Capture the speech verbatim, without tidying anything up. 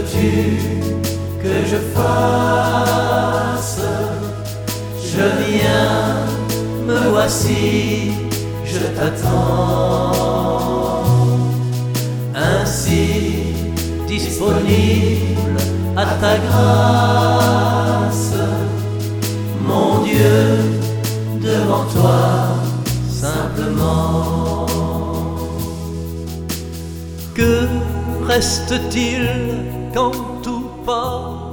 veux-tu que je fasse? Je viens, me voici, je t'attends. Ainsi disponible à ta grâce, mon Dieu, devant toi simplement. Que reste-t-il quand tout part?